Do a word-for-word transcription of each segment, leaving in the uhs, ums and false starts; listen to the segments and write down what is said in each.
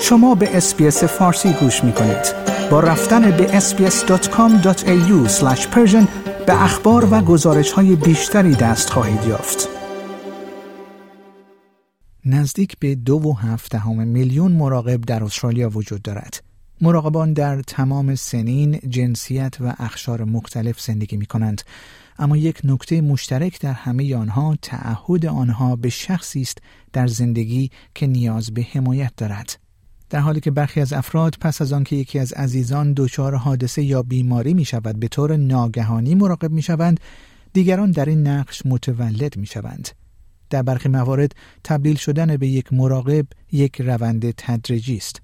شما به اس‌بی‌اس فارسی گوش می‌کنید. با رفتن به اس بی اس دات کام دات ای یو اسلش پرشن به اخبار و گزارش‌های بیشتری دست خواهید یافت. نزدیک به دو و هفت دهم میلیون مراقب در استرالیا وجود دارد. مراقبان در تمام سنین، جنسیت و اقشار مختلف زندگی می‌کنند، اما یک نکته مشترک در همه آنها تعهد آنها به شخصی است در زندگی که نیاز به حمایت دارد. در حالی که برخی از افراد پس از آنکه یکی از عزیزان دچار حادثه یا بیماری می‌شود به طور ناگهانی مراقب می‌شوند، دیگران در این نقش متولد می‌شوند. در برخی موارد تبدیل شدن به یک مراقب یک روند تدریجی است.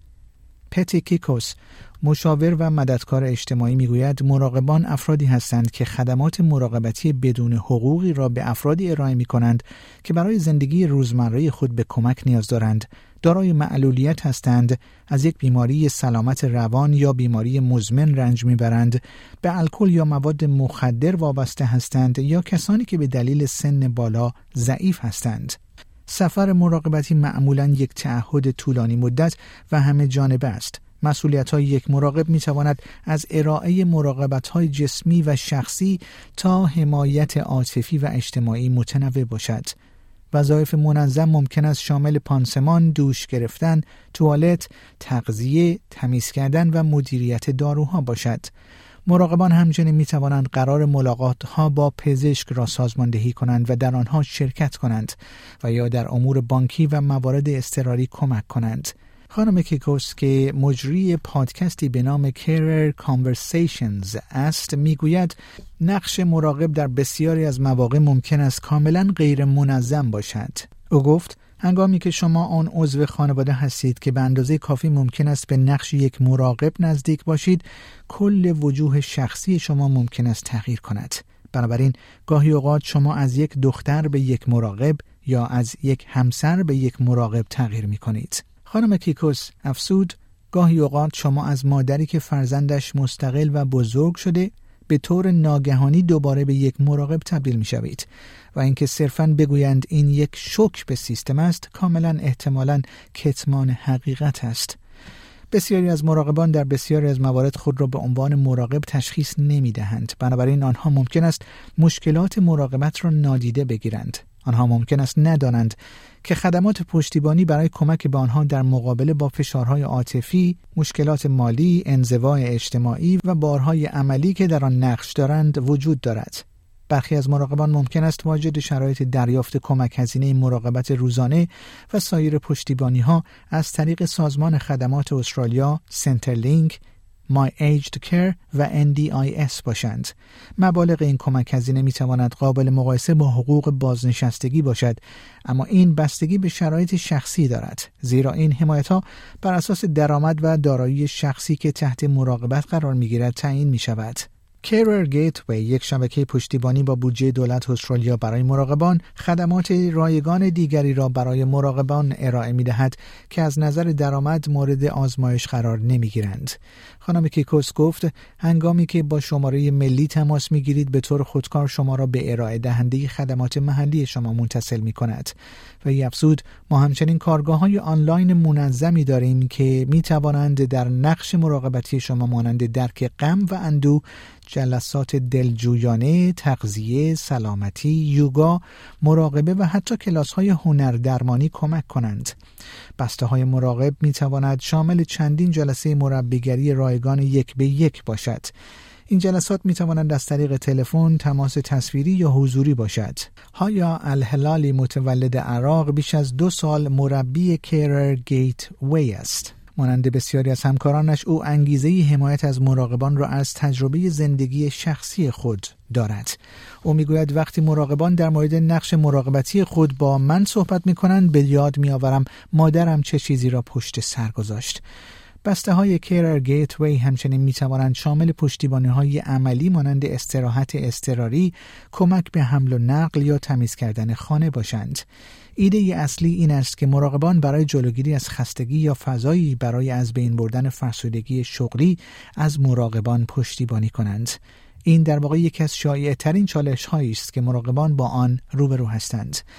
پتی کیکوس، مشاور و مددکار اجتماعی، میگوید مراقبان افرادی هستند که خدمات مراقبتی بدون حقوقی را به افرادی ارائه می‌کنند که برای زندگی روزمره خود به کمک نیاز دارند، دارای معلولیت هستند، از یک بیماری سلامت روان یا بیماری مزمن رنج میبرند، به الکل یا مواد مخدر وابسته هستند یا کسانی که به دلیل سن بالا ضعیف هستند. سفر مراقبتی معمولاً یک تعهد طولانی مدت و همه جانبه است. مسئولیت‌های یک مراقب می‌تواند از ارائه مراقبت‌های جسمی و شخصی تا حمایت عاطفی و اجتماعی متنوع باشد. وظایف منظم ممکن است شامل پانسمان، دوش گرفتن، توالت، تغذیه، تمیز کردن و مدیریت داروها باشد. مراقبان همچنین می توانند قرار ملاقات‌ها با پزشک را سازماندهی کنند و در آنها شرکت کنند و یا در امور بانکی و موارد اضطراری کمک کنند. خانم کیکوس که مجری پادکستی به نام Career Conversations است میگوید نقش مراقب در بسیاری از مواقع ممکن است کاملا غیر منظم باشد. او گفت هنگامی که شما آن عضو خانواده هستید که به اندازه کافی ممکن است به نقش یک مراقب نزدیک باشید، کل وجوه شخصی شما ممکن است تغییر کند. بنابراین گاهی اوقات شما از یک دختر به یک مراقب یا از یک همسر به یک مراقب تغییر می کنید. خانم کیکوس افسود گاهی اوقات شما از مادری که فرزندش مستقل و بزرگ شده به طور ناگهانی دوباره به یک مراقب تبدیل می شوید و اینکه صرفاً بگویند این یک شوک به سیستم است کاملاً احتمالاً کتمان حقیقت است. بسیاری از مراقبان در بسیاری از موارد خود را به عنوان مراقب تشخیص نمی دهند. بنابراین آنها ممکن است مشکلات مراقبت را نادیده بگیرند. آنها ممکن است ندانند که خدمات پشتیبانی برای کمک به آنها در مقابله با فشارهای عاطفی، مشکلات مالی، انزواء اجتماعی و بارهای عملی که در آن نقش دارند وجود دارد. برخی از مراقبان ممکن است واجد شرایط دریافت کمک هزینه مراقبت روزانه و سایر پشتیبانی‌ها از طریق سازمان خدمات استرالیا، سنترلینک، My Aged Care و ان دی آی اس باشند. مبالغ این کمک هزینه می تواند قابل مقایسه با حقوق بازنشستگی باشد، اما این بستگی به شرایط شخصی دارد، زیرا این حمایت‌ها بر اساس درآمد و دارایی شخصی که تحت مراقبت قرار می‌گیرد تعیین می‌شود. Career Gateway، یک شبکه پشتیبانی با بودجه دولت استرالیا برای مراقبان، خدمات رایگان دیگری را برای مراقبان ارائه می‌دهد که از نظر درآمد مورد آزمایش قرار نمی‌گیرند. خانم کیکوس گفت هنگامی که با شماره ملی تماس می‌گیرید به طور خودکار شما را به ارائه دهنده خدمات محلی شما متصل می‌کند. و افزود ما همچنین کارگاه‌های آنلاین منظمی داریم که می‌توانند در نقش مراقبتی شما مانند درک غم و اندوه، جلسات دلجویانه، تغذیه، سلامتی، یوگا، مراقبه و حتی کلاس‌های هنردرمانی کمک کنند. بسته‌های مراقب می‌تواند شامل چندین جلسه مربیگری رایگان یک به یک باشد. این جلسات می‌توانند از طریق تلفن، تماس تصویری یا حضوری باشد. هایا الهلالی متولد عراق بیش از دو سال مربی Career Gateway است. مانند بسیاری از همکارانش او انگیزه حمایت از مراقبان را از تجربه زندگی شخصی خود دارد. او میگوید وقتی مراقبان در مورد نقش مراقبتی خود با من صحبت میکنند به یاد میآورم مادرم چه چیزی را پشت سر گذاشت. بسته های Career Gateway همچنین می توانند شامل پشتیبانی های عملی مانند استراحت اضطراری، کمک به حمل و نقل یا تمیز کردن خانه باشند. ایده اصلی این است که مراقبان برای جلوگیری از خستگی یا فضایی برای از بین بردن فرسودگی شغلی از مراقبان پشتیبانی کنند. این در واقع یکی از شایع ترین چالش هایی است که مراقبان با آن روبرو هستند.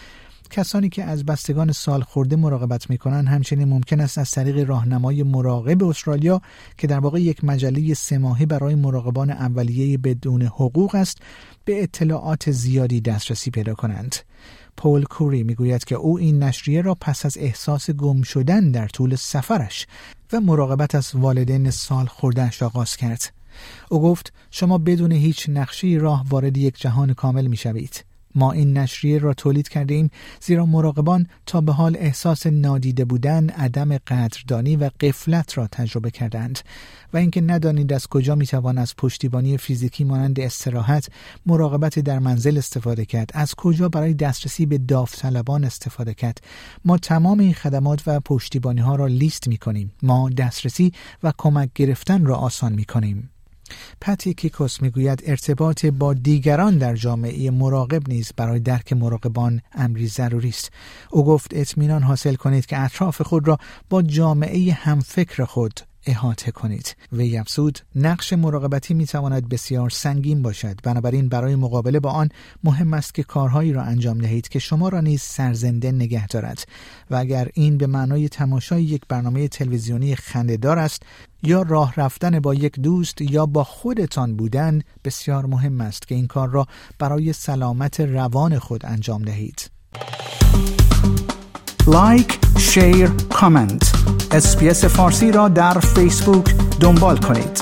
کسانی که از بستگان سالخورده مراقبت می‌کنند همچنین ممکن است از طریق راهنمای مراقب استرالیا که در واقع یک مجله سه ماهه برای مراقبان اولیه بدون حقوق است، به اطلاعات زیادی دسترسی پیدا کنند. پول کوری میگوید که او این نشریه را پس از احساس گم شدن در طول سفرش و مراقبت از والدین سالخورده‌اش آغاز کرد. او گفت شما بدون هیچ نقشه‌ای راه وارد یک جهان کامل می‌شوید. ما این نشریه را تولید کردیم زیرا مراقبان تا به حال احساس نادیده بودن، عدم قدردانی و غفلت را تجربه کردند و اینکه ندانید از کجا میتوان از پشتیبانی فیزیکی مانند استراحت، مراقبت در منزل استفاده کرد، از کجا برای دسترسی به داوطلبان استفاده کرد. ما تمام این خدمات و پشتیبانی ها را لیست میکنیم. ما دسترسی و کمک گرفتن را آسان میکنیم. پتی کیکوس میگوید ارتباط با دیگران در جامعه مراقب نیز برای درک مراقبان امری ضروری است. او گفت اطمینان حاصل کنید که اطراف خود را با جامعه همفکر خود احاطه کنید. وی افزود نقش مراقبتی میتواند بسیار سنگین باشد، بنابراین برای مقابله با آن مهم است که کارهایی را انجام دهید که شما را نیز سرزنده نگه دارد و اگر این به معنای تماشای یک برنامه تلویزیونی خنده‌دار است یا راه رفتن با یک دوست یا با خودتان بودن، بسیار مهم است که این کار را برای سلامت روان خود انجام دهید. لایک، شیر، کامنت. اس بی اس فارسی را در فیسبوک دنبال کنید.